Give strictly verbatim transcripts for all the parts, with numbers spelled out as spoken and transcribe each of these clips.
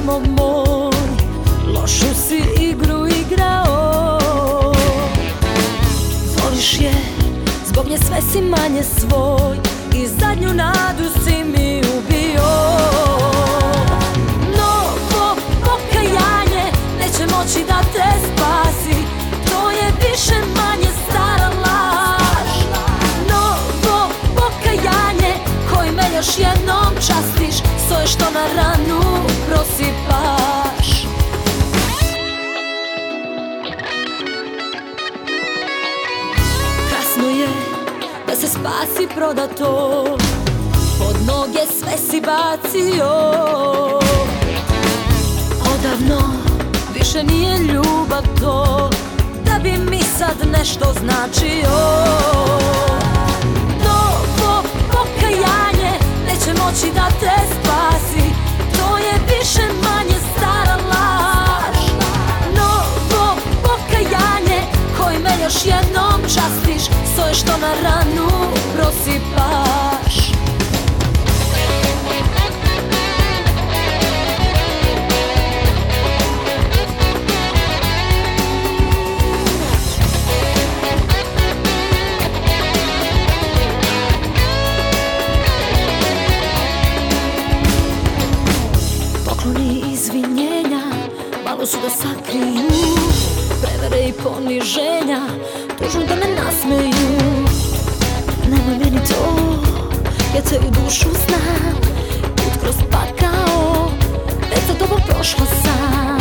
samo moj, lošu si igru igrao. Voliš je, zbog nje sve si manje svoj i zadnju nadu si mi ubio. Novo pokajanje neće moći da te spasi, to je više manje stara laž. Novo pokajanje koji me još jednom častiš, svoje što na ranu prosipaš. Kasno je da se spasi prodato, pod noge sve si bacio. Odavno više nije ljubav to, da bi mi sad nešto značio. Novo pokajanje neće moći da te spasi, to je više manje stara laž. Novo pokajanje koji me još jednom častiš, svoje što na ranu prosipaš. Pokloni izvinjenja malo su da sakriju prevare i poniženja, tužno da me nasmeju. Nemoj meni to, ja tvoju dušu znam, put kroz pakao, već za tobom prošla sam.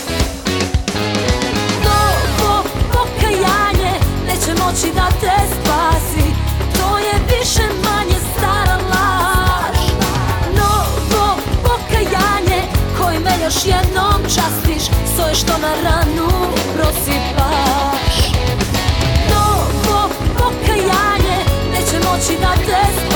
Novo pokajanje neće moći da te spasi, to je više manje stara laž. Novo pokajanje koji me još jednom častiš, svoje što na ranu prosipaš. Novo pokajanje neće moći da te spasi,